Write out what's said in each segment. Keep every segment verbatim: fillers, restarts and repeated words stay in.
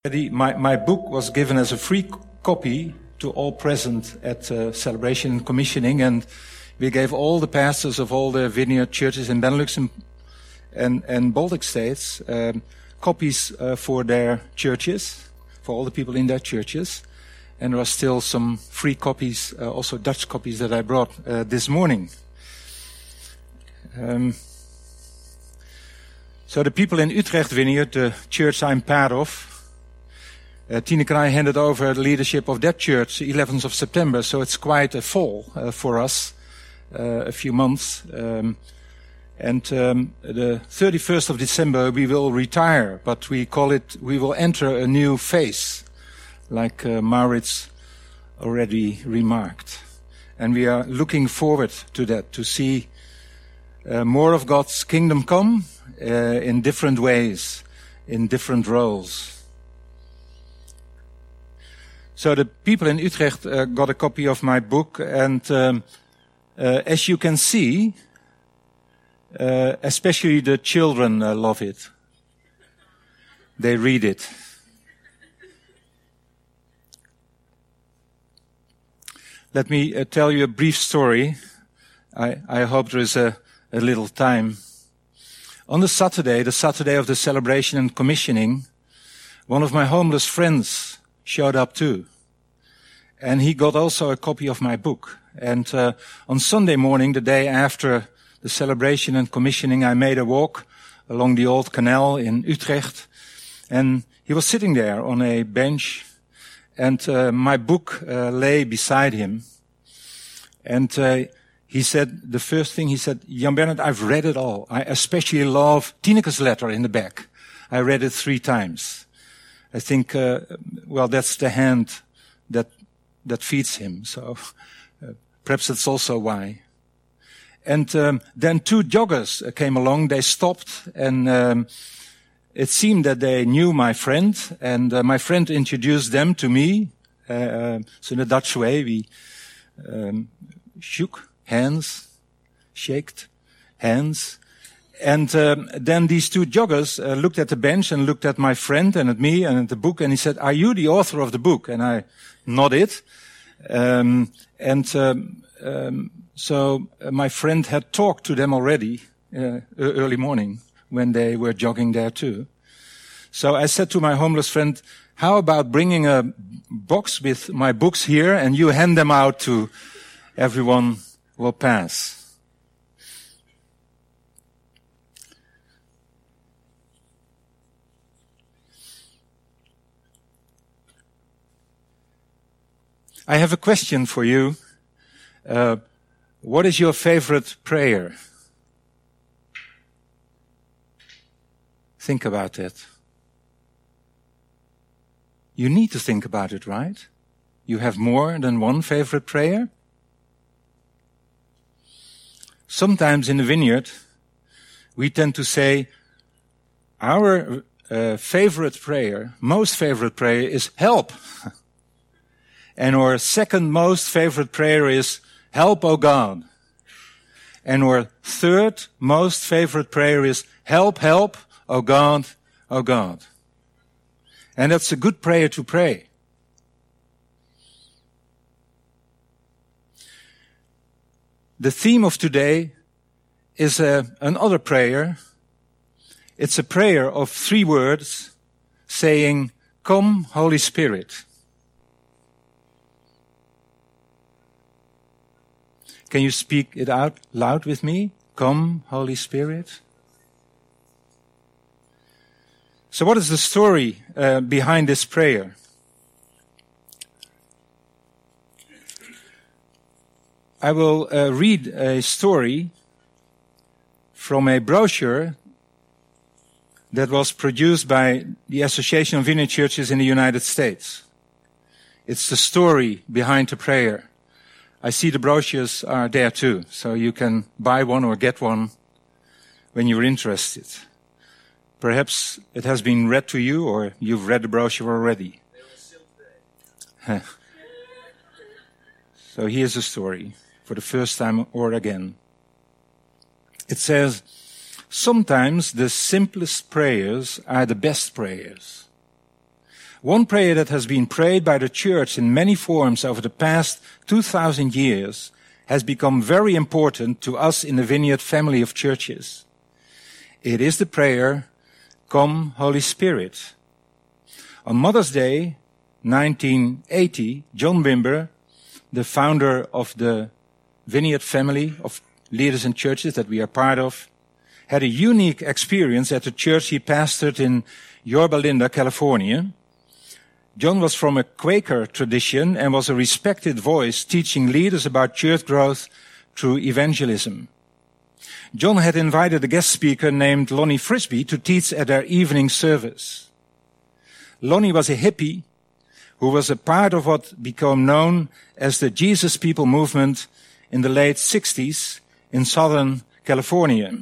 My, my book was given as a free copy to all present at uh, Celebration and Commissioning, and we gave all the pastors of all the vineyard churches in Benelux and, and, and Baltic states um, copies uh, for their churches, for all the people in their churches. And there are still some free copies, uh, also Dutch copies that I brought uh, this morning. Um, so the people in Utrecht Vineyard, the church I'm part of, Uh, Tineke and I handed over the leadership of that church the eleventh of September, so it's quite a fall uh, for us, uh, a few months. Um, and um, the thirty-first of December we will retire, but we call it, we will enter a new phase, like uh, Maurits already remarked. And we are looking forward to that, to see uh, more of God's kingdom come uh, in different ways, in different roles. So the people in Utrecht uh, got a copy of my book, and um, uh, as you can see, uh, especially the children uh, love it. They read it. Let me uh, tell you a brief story. I, I hope there is a, a little time. On the Saturday, the Saturday of the Celebration and Commissioning, one of my homeless friends showed up too. And he got also a copy of my book. And uh, on Sunday morning, the day after the Celebration and Commissioning, I made a walk along the old canal in Utrecht. And he was sitting there on a bench. And uh, my book uh, lay beside him. And uh, he said, the first thing he said, Jan Bernhard, I've read it all. I especially love Tineke's letter in the back. I read it three times. I think, uh, well, that's the hand that that feeds him. So uh, perhaps that's also why. And um, then two joggers uh, came along. They stopped, and um, it seemed that they knew my friend. And uh, my friend introduced them to me. Uh, uh, so in the Dutch way, we um, shook hands, shaked hands. And um, then these two joggers uh, looked at the bench and looked at my friend and at me and at the book, and he said, "Are you the author of the book?" And I nodded. Um, and um, um, so uh, my friend had talked to them already uh, early morning when they were jogging there too. So I said to my homeless friend, "How about bringing a box with my books here, and you hand them out to everyone who will pass?" I have a question for you. Uh, what is your favorite prayer? Think about it. You need to think about it, right? You have more than one favorite prayer? Sometimes in the vineyard, we tend to say, our uh, favorite prayer, most favorite prayer is help. And our second most favorite prayer is, "Help, O God." And our third most favorite prayer is, "Help, help, O God, O God." And that's a good prayer to pray. The theme of today is a, another prayer. It's a prayer of three words saying, "Come, Holy Spirit." Can you speak it out loud with me? Come, Holy Spirit. So what is the story uh, behind this prayer? I will uh, read a story from a brochure that was produced by the Association of Vineyard Churches in the United States. It's the story behind the prayer. I see the brochures are there too, so you can buy one or get one when you're interested. Perhaps it has been read to you, or you've read the brochure already. So here's the story, for the first time or again. It says, sometimes the simplest prayers are the best prayers. One prayer that has been prayed by the church in many forms over the past two thousand years has become very important to us in the Vineyard family of churches. It is the prayer, "Come, Holy Spirit." On Mother's Day, nineteen eighty, John Wimber, the founder of the Vineyard family of leaders and churches that we are part of, had a unique experience at the church he pastored in Yorba Linda, California. John was from a Quaker tradition and was a respected voice teaching leaders about church growth through evangelism. John had invited a guest speaker named Lonnie Frisbee to teach at their evening service. Lonnie was a hippie who was a part of what became known as the Jesus People movement in the late sixties in Southern California.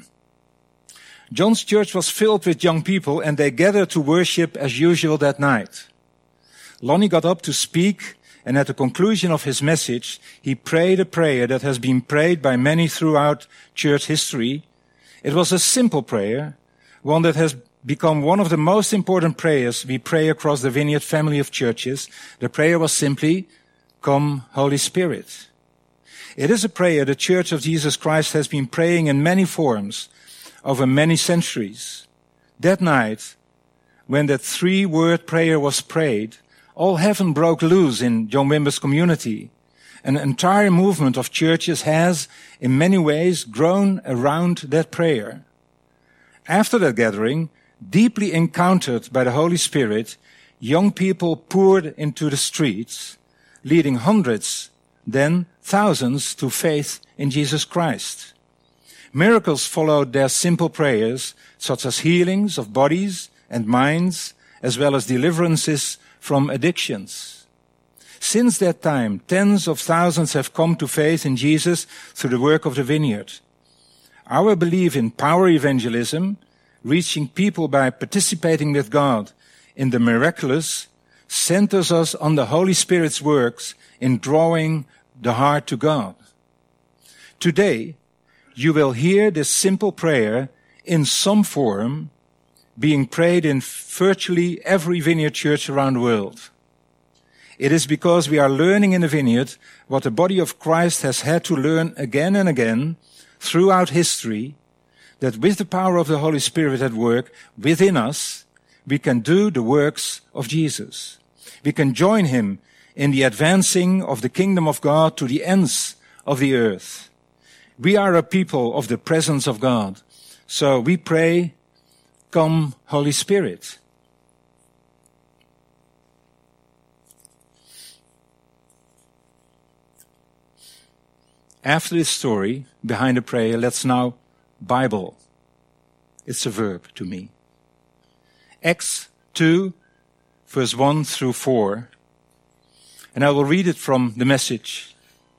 John's church was filled with young people and they gathered to worship as usual that night. Lonnie got up to speak, and at the conclusion of his message, he prayed a prayer that has been prayed by many throughout church history. It was a simple prayer, one that has become one of the most important prayers we pray across the Vineyard family of churches. The prayer was simply, "Come, Holy Spirit." It is a prayer the Church of Jesus Christ has been praying in many forms over many centuries. That night, when that three-word prayer was prayed, all heaven broke loose in John Wimber's community. An entire movement of churches has, in many ways, grown around that prayer. After that gathering, deeply encountered by the Holy Spirit, young people poured into the streets, leading hundreds, then thousands, to faith in Jesus Christ. Miracles followed their simple prayers, such as healings of bodies and minds, as well as deliverances from addictions. Since that time, tens of thousands have come to faith in Jesus through the work of the Vineyard. Our belief in power evangelism, reaching people by participating with God in the miraculous, centers us on the Holy Spirit's works in drawing the heart to God. Today, you will hear this simple prayer in some form being prayed in virtually every Vineyard church around the world. It is because we are learning in the Vineyard what the body of Christ has had to learn again and again throughout history, that with the power of the Holy Spirit at work within us, we can do the works of Jesus. We can join him in the advancing of the kingdom of God to the ends of the earth. We are a people of the presence of God. So we pray, "Come, Holy Spirit." After this story behind the prayer, let's now Bible. It's a verb to me. Acts two, verse one through four. And I will read it from the Message.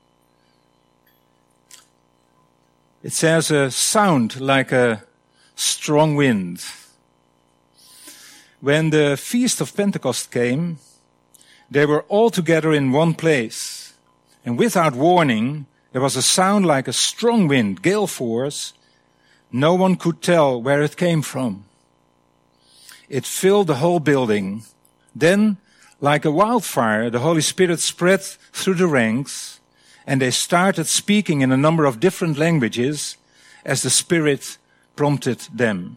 It says, a sound like a strong wind. When the feast of Pentecost came, they were all together in one place. And without warning, there was a sound like a strong wind, gale force. No one could tell where it came from. It filled the whole building. Then, like a wildfire, the Holy Spirit spread through the ranks, and they started speaking in a number of different languages as the Spirit prompted them.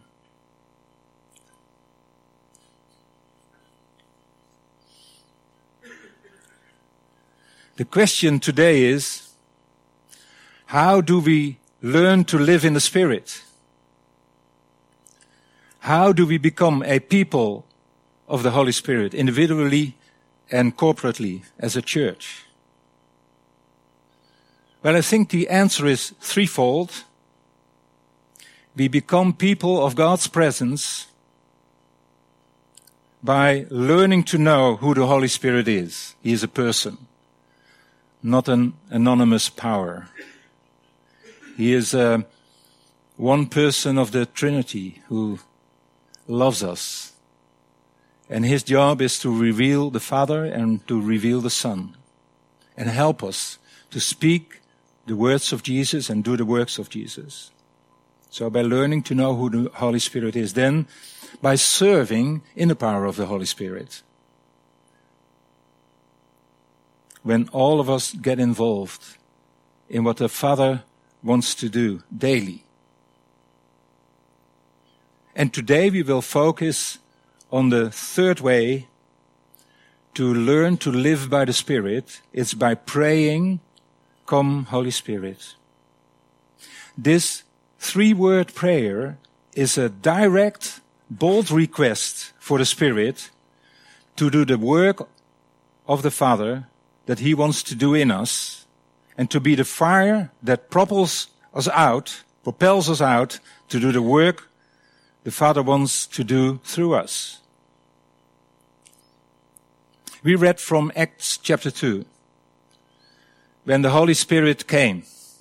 The question today is, how do we learn to live in the Spirit? How do we become a people of the Holy Spirit, individually and corporately as a church? Well, I think the answer is threefold. We become people of God's presence by learning to know who the Holy Spirit is. He is a person, not an anonymous power. He is uh, one person of the Trinity who loves us. And his job is to reveal the Father and to reveal the Son and help us to speak the words of Jesus and do the works of Jesus. So by learning to know who the Holy Spirit is, then by serving in the power of the Holy Spirit. when all of us get involved in what the Father wants to do daily. And today we will focus on the third way to learn to live by the Spirit. It's by praying, "Come, Holy Spirit." This three-word prayer is a direct, bold request for the Spirit to do the work of the Father that He wants to do in us, and to be the fire that propels us out, propels us out to do the work the Father wants to do through us. We read from Acts chapter two, when the Holy Spirit came.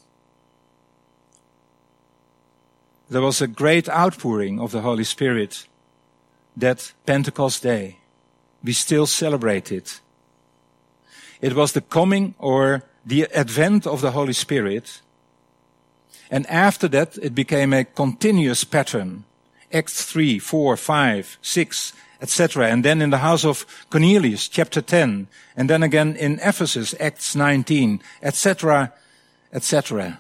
There was a great outpouring of the Holy Spirit that Pentecost Day. We still celebrate it. It was the coming or the advent of the Holy Spirit. And after that, it became a continuous pattern. Acts three, four, five, six, et cetera. And then in the house of Cornelius, chapter ten. And then again in Ephesus, Acts nineteen, et cetera, et cetera.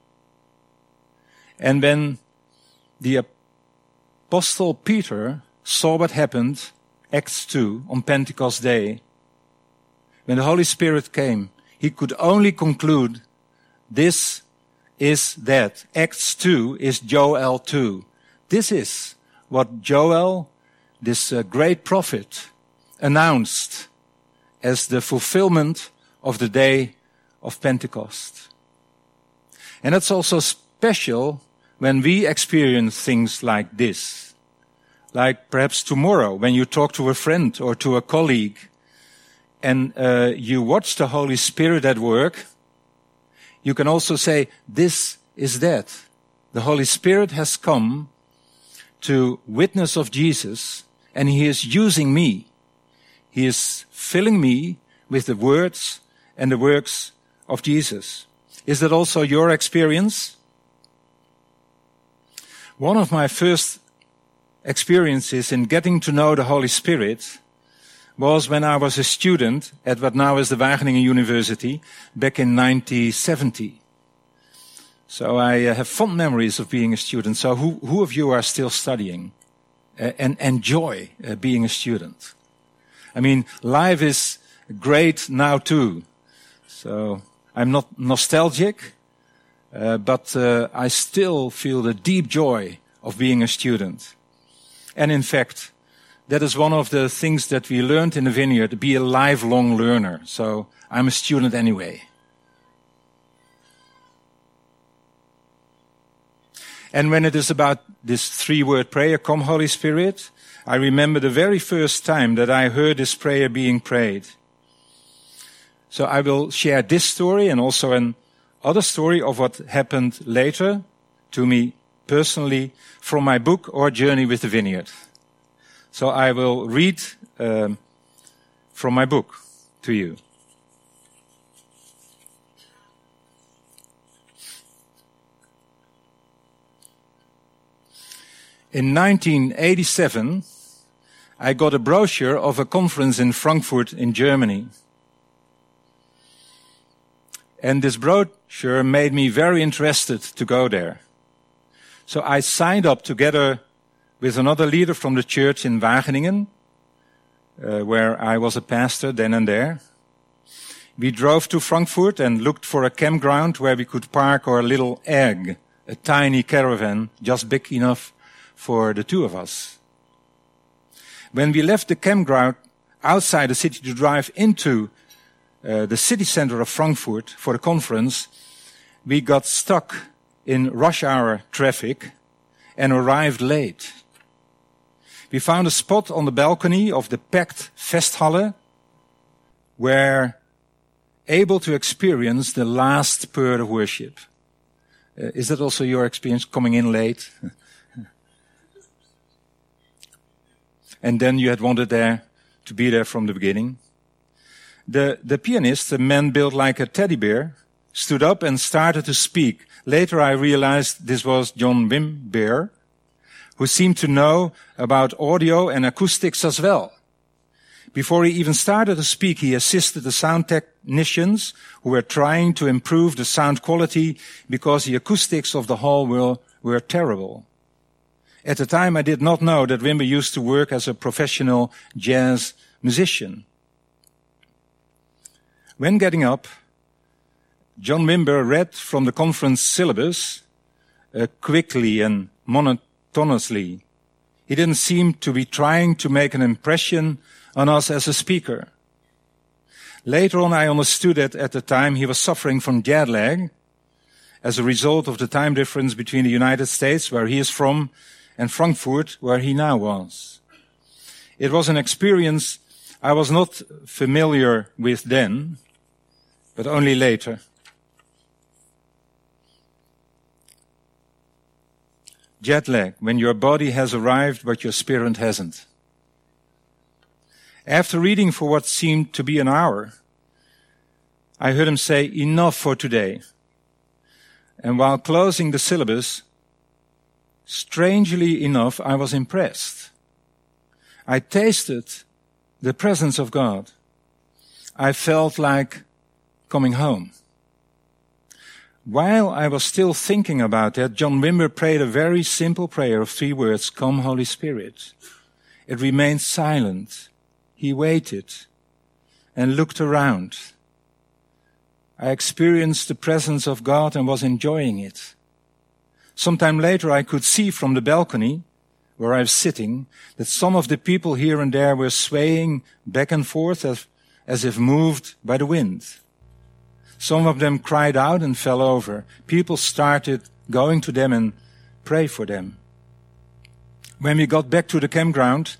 And when the Apostle Peter saw what happened, Acts two, on Pentecost Day, when the Holy Spirit came, he could only conclude, this is that. Acts two is Joel two. This is what Joel, this uh, great prophet, announced as the fulfillment of the day of Pentecost. And it's also special when we experience things like this. Like perhaps tomorrow when you talk to a friend or to a colleague and uh, you watch the Holy Spirit at work, you can also say, this is that. The Holy Spirit has come to witness of Jesus, and He is using me. He is filling me with the words and the works of Jesus. Is that also your experience? One of my first experiences in getting to know the Holy Spirit was when I was a student at what now is the Wageningen University back in nineteen seventy. So I uh, have fond memories of being a student. So who, who of you are still studying uh, and enjoy uh, being a student? I mean, life is great now too. So I'm not nostalgic, uh, but uh, I still feel the deep joy of being a student. And in fact, that is one of the things that we learned in the Vineyard, to be a lifelong learner. So I'm a student anyway. And when it is about this three-word prayer, "Come, Holy Spirit," I remember the very first time that I heard this prayer being prayed. So I will share this story and also an other story of what happened later to me personally from my book, Our Journey with the Vineyard. So I will read um, from my book to you. In nineteen eighty-seven, I got a brochure of a conference in Frankfurt in Germany. And this brochure made me very interested to go there. So I signed up together with another leader from the church in Wageningen, uh, where I was a pastor then and there. We drove to Frankfurt and looked for a campground where we could park our little egg, a tiny caravan, just big enough for the two of us. When we left the campground outside the city to drive into uh, the city center of Frankfurt for the conference, we got stuck in rush hour traffic and arrived late. We found a spot on the balcony of the packed Festhalle where able to experience the last period of worship. Uh, is that also your experience, coming in late? And then you had wanted there to be there from the beginning. The, the pianist, a man built like a teddy bear, stood up and started to speak. Later I realized this was John Wim Bear, who seemed to know about audio and acoustics as well. Before he even started to speak, he assisted the sound technicians who were trying to improve the sound quality because the acoustics of the hall were, were terrible. At the time, I did not know that Wimber used to work as a professional jazz musician. When getting up, John Wimber read from the conference syllabus uh, quickly and monotonously. He didn't seem to be trying to make an impression on us as a speaker. Later on, I understood that at the time he was suffering from jet lag as a result of the time difference between the United States, where he is from, and Frankfurt, where he now was. It was an experience I was not familiar with then, but only later. Jet lag, when your body has arrived but your spirit hasn't. After reading for what seemed to be an hour, I heard him say, "Enough for today." And while closing the syllabus, strangely enough, I was impressed. I tasted the presence of God. I felt like coming home. While I was still thinking about that, John Wimber prayed a very simple prayer of three words, "Come, Holy Spirit." It remained silent. He waited and looked around. I experienced the presence of God and was enjoying it. Sometime later, I could see from the balcony where I was sitting that some of the people here and there were swaying back and forth as, as if moved by the wind. Some of them cried out and fell over. People started going to them and pray for them. When we got back to the campground,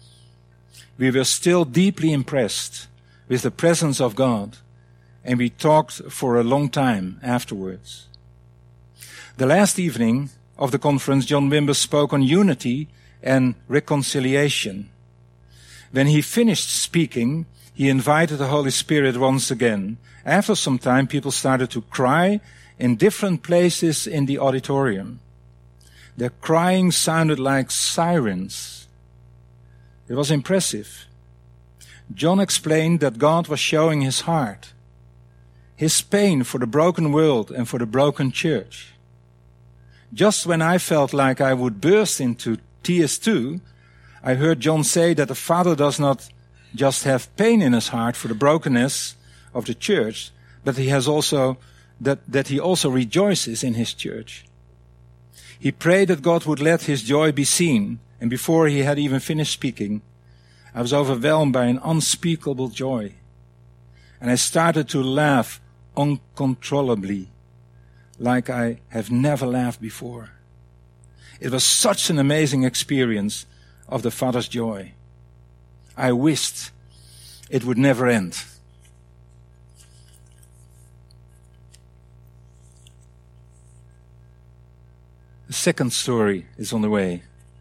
we were still deeply impressed with the presence of God, and we talked for a long time afterwards. The last evening of the conference, John Wimber spoke on unity and reconciliation. When he finished speaking, he invited the Holy Spirit once again. After some time, people started to cry in different places in the auditorium. Their crying sounded like sirens. It was impressive. John explained that God was showing his heart, his pain for the broken world and for the broken church. Just when I felt like I would burst into tears too, I heard John say that the Father does not just have pain in his heart for the brokenness of the church, but he has also that, that he also rejoices in his church. He prayed that God would let his joy be seen, and before he had even finished speaking, I was overwhelmed by an unspeakable joy. And I started to laugh uncontrollably, like I have never laughed before. It was such an amazing experience of the Father's joy. I wished it would never end. The second story is on the way.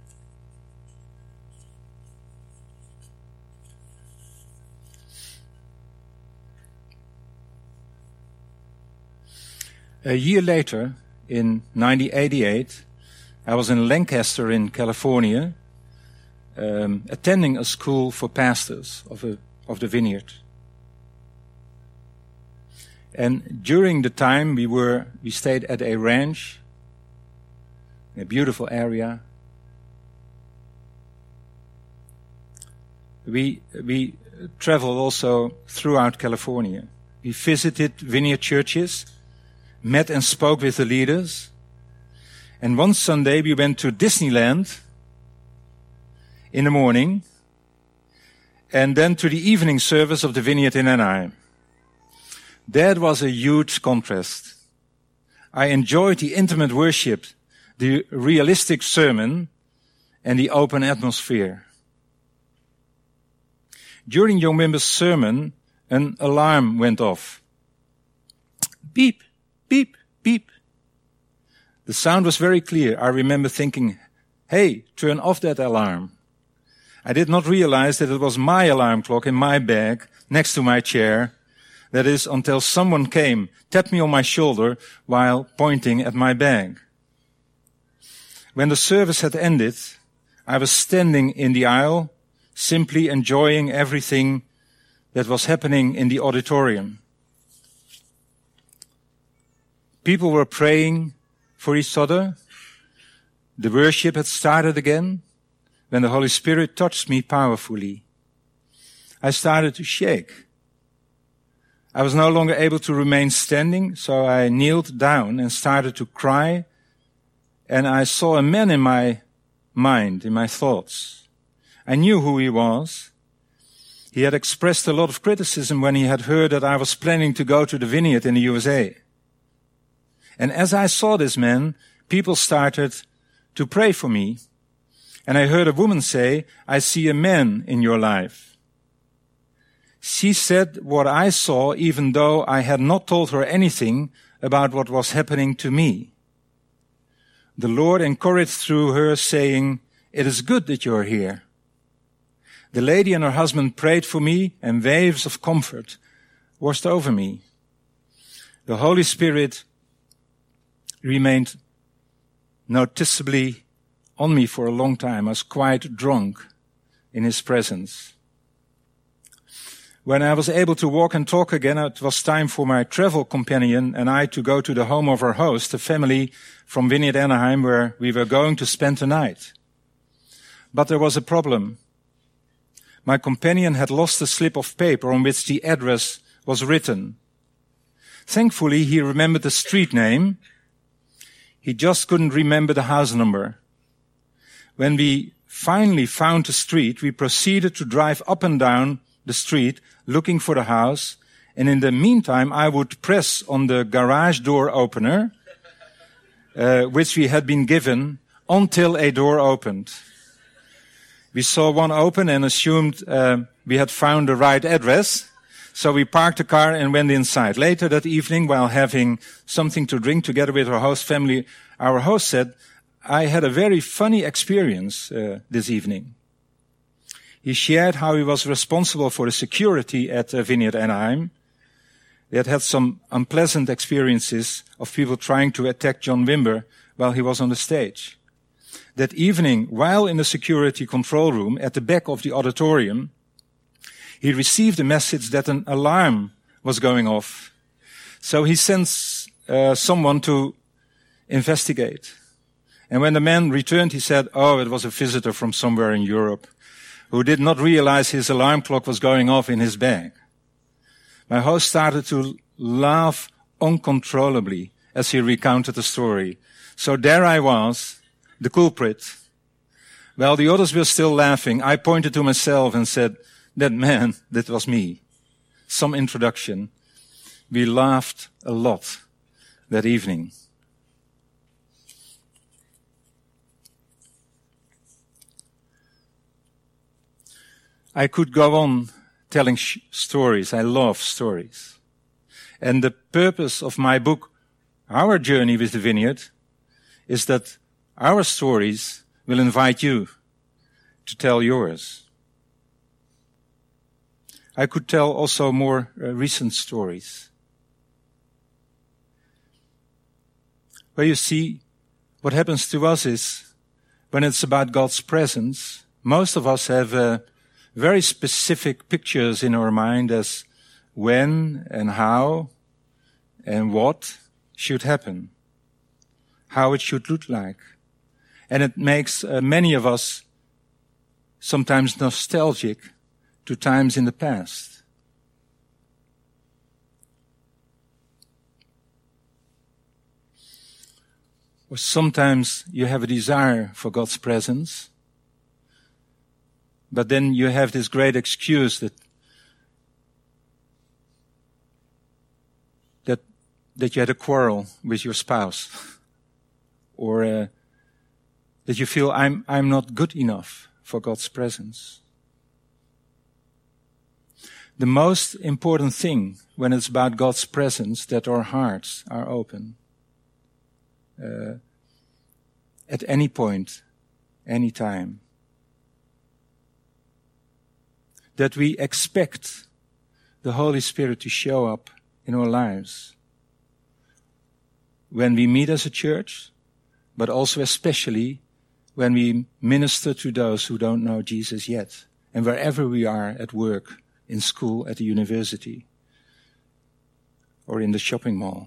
A year later, in nineteen eighty-eight, I was in Lancaster in California, um, attending a school for pastors of, a, of the vineyard. And during the time we were, we stayed at a ranch, in a beautiful area. We, we traveled also throughout California. We visited vineyard churches, met and spoke with the leaders. And one Sunday we went to Disneyland in the morning and then to the evening service of the vineyard in Anaheim. That was a huge contrast. I enjoyed the intimate worship, the realistic sermon, and the open atmosphere. During John Wimber's sermon, an alarm went off. Beep, beep, beep. The sound was very clear. I remember thinking, hey, turn off that alarm. I did not realize that it was my alarm clock in my bag next to my chair. That is, until someone came, tapped me on my shoulder while pointing at my bag. When the service had ended, I was standing in the aisle simply enjoying everything that was happening in the auditorium. People were praying for each other. The worship had started again when the Holy Spirit touched me powerfully. I started to shake. I was no longer able to remain standing, so I kneeled down and started to cry. And I saw a man in my mind, in my thoughts. I knew who he was. He had expressed a lot of criticism when he had heard that I was planning to go to the vineyard in the U S A. And as I saw this man, people started to pray for me. And I heard a woman say, "I see a man in your life." She said what I saw, even though I had not told her anything about what was happening to me. The Lord encouraged through her, saying, "It is good that you are here." The lady and her husband prayed for me, and waves of comfort washed over me. The Holy Spirit remained noticeably on me for a long time. I was quite drunk in His presence. When I was able to walk and talk again, it was time for my travel companion and I to go to the home of our host, a family from Vineyard Anaheim, where we were going to spend the night. But there was a problem. My companion had lost a slip of paper on which the address was written. Thankfully, he remembered the street name. He just couldn't remember the house number. When we finally found the street, we proceeded to drive up and down the street looking for the house. And in the meantime, I would press on the garage door opener, uh, which we had been given, until a door opened. We saw one open and assumed uh, we had found the right address. So we parked the car and went inside. Later that evening, while having something to drink together with our host family, our host said, "I had a very funny experience uh, this evening." He shared how he was responsible for the security at uh, Vineyard Anaheim. They had had some unpleasant experiences of people trying to attack John Wimber while he was on the stage. That evening, while in the security control room at the back of the auditorium, he received a message that an alarm was going off. So he sent uh, someone to investigate. And when the man returned, he said, "Oh, it was a visitor from somewhere in Europe who did not realize his alarm clock was going off in his bag." My host started to laugh uncontrollably as he recounted the story. So there I was, the culprit. While the others were still laughing, I pointed to myself and said, "That man, that was me." Some introduction. We laughed a lot that evening. I could go on telling sh- stories. I love stories. And the purpose of my book, Our Journey with the Vineyard, is that our stories will invite you to tell yours. I could tell also more uh, recent stories. Where you see, what happens to us is, when it's about God's presence, most of us have uh, very specific pictures in our mind as when and how and what should happen, how it should look like. And it makes uh, many of us sometimes nostalgic to times in the past. Or sometimes you have a desire for God's presence, but then you have this great excuse that that that you had a quarrel with your spouse, or uh, that you feel I'm I'm not good enough for God's presence. The most important thing when it's about God's presence, that our hearts are open. Uh, at any point, any time. That we expect the Holy Spirit to show up in our lives. When we meet as a church, but also especially when we minister to those who don't know Jesus yet and wherever we are at work, in school, at the university, or in the shopping mall.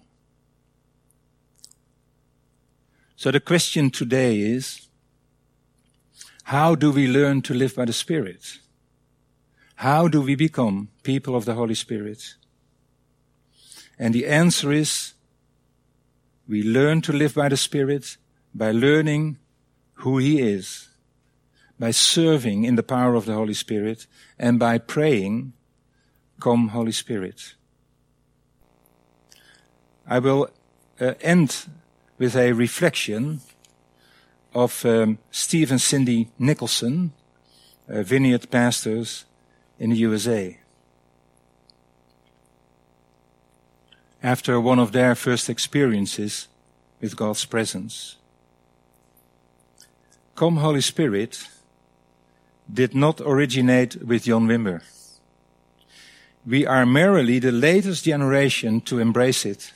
So the question today is, how do we learn to live by the Spirit? How do we become people of the Holy Spirit? And the answer is, we learn to live by the Spirit by learning who He is, by serving in the power of the Holy Spirit, and by praying, "Come, Holy Spirit." I will uh, end with a reflection of um, Steve and Cindy Nicholson, uh, vineyard pastors in the U S A. After one of their first experiences with God's presence. "Come, Holy Spirit" did not originate with John Wimber. We are merely the latest generation to embrace it.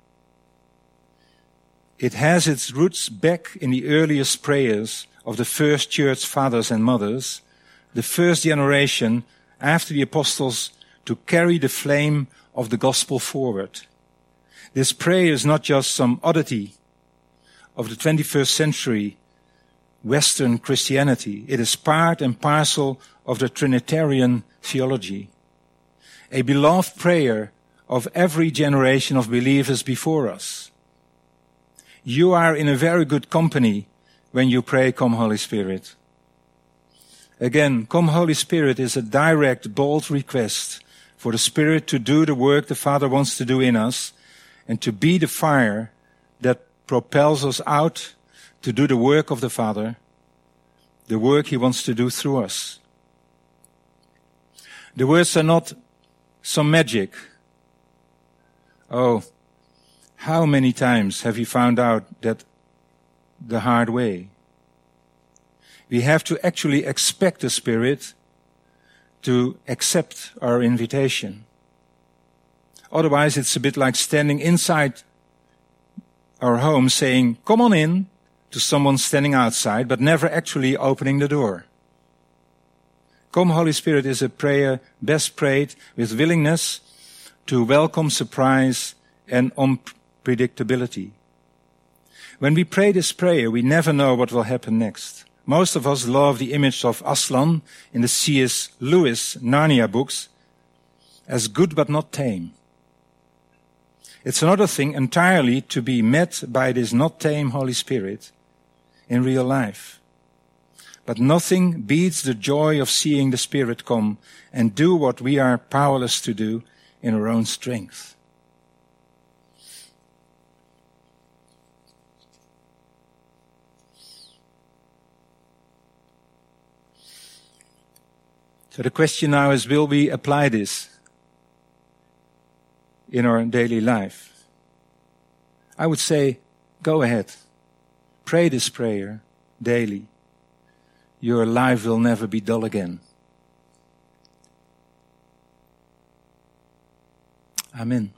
It has its roots back in the earliest prayers of the first church fathers and mothers, the first generation after the apostles, to carry the flame of the gospel forward. This prayer is not just some oddity of the twenty-first century Western Christianity. It is part and parcel of the Trinitarian theology, a beloved prayer of every generation of believers before us. You are in a very good company when you pray, "Come, Holy Spirit." Again, "Come, Holy Spirit" is a direct, bold request for the Spirit to do the work the Father wants to do in us and to be the fire that propels us out to do the work of the Father, the work He wants to do through us. The words are not some magic. Oh, how many times have you found out that the hard way? We have to actually expect the Spirit to accept our invitation. Otherwise, it's a bit like standing inside our home saying, "Come on in," to someone standing outside, but never actually opening the door. "Come, Holy Spirit" is a prayer best prayed with willingness to welcome surprise and unpredictability. When we pray this prayer, we never know what will happen next. Most of us love the image of Aslan in the C S Lewis Narnia books as good but not tame. It's another thing entirely to be met by this not tame Holy Spirit in real life. But nothing beats the joy of seeing the Spirit come and do what we are powerless to do in our own strength. So the question now is, will we apply this in our daily life? I would say, go ahead. Pray this prayer daily. Your life will never be dull again. Amen.